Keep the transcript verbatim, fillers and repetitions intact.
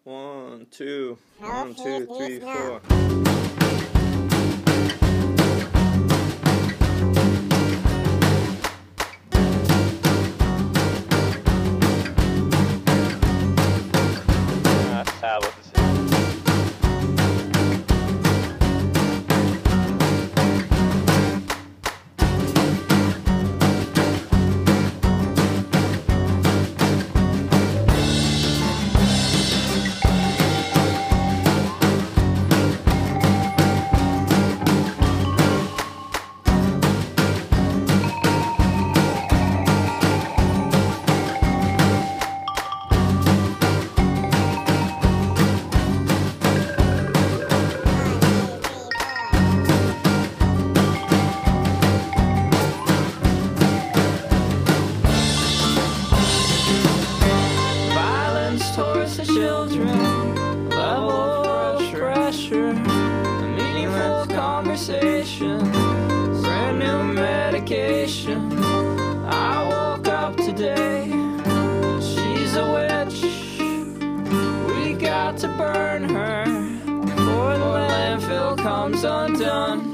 One, two, one, two, three, four. That's sad what this is. Towards the children, level of pressure, a meaningful conversation, brand new medication. I woke up today, she's a witch, we got to burn her before the landfill comes undone.